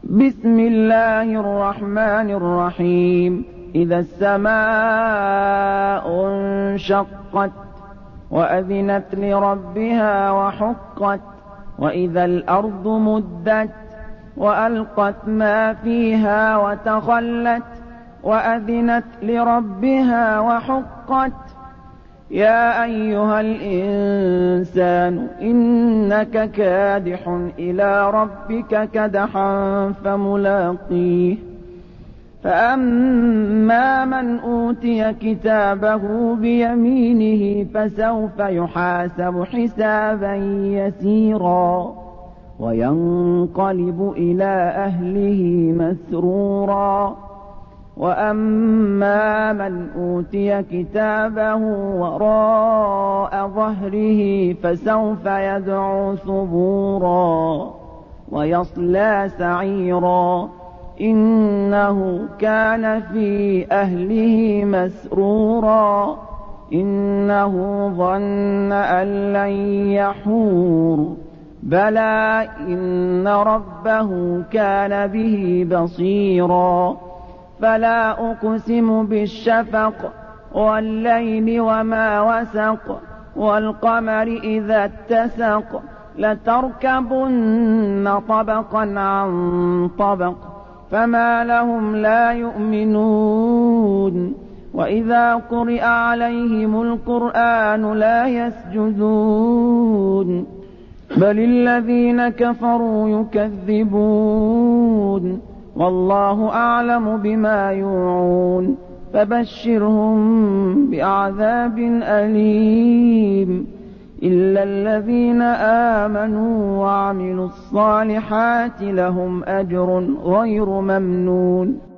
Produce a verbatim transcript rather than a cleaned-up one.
بسم الله الرحمن الرحيم. إذا السماء انشقت وأذنت لربها وحقت وإذا الأرض مدت وألقت ما فيها وتخلت وأذنت لربها وحقت. يا أيها الإنسان إنك كادح إلى ربك كدحا فملاقيه. فأما من أوتي كتابه بيمينه فسوف يحاسب حسابا يسيرا وينقلب إلى أهله مسرورا. وأما من أوتي كتابه وراء ظهره فسوف يدعو ثبورا ويصلى سعيرا إنه كان في أهله مسرورا إنه ظن أن لن يحور بلى إن ربه كان به بصيرا. فلا أقسم بالشفق والليل وما وسق والقمر إذا اتسق لتركبن طبقا عن طبق فما لهم لا يؤمنون. وإذا قرئ عليهم القرآن لا يسجدون بل الذين كفروا يكذبون والله أعلم بما يوعون. فبشرهم بعذاب أليم إلا الذين آمنوا وعملوا الصالحات لهم أجر غير ممنون.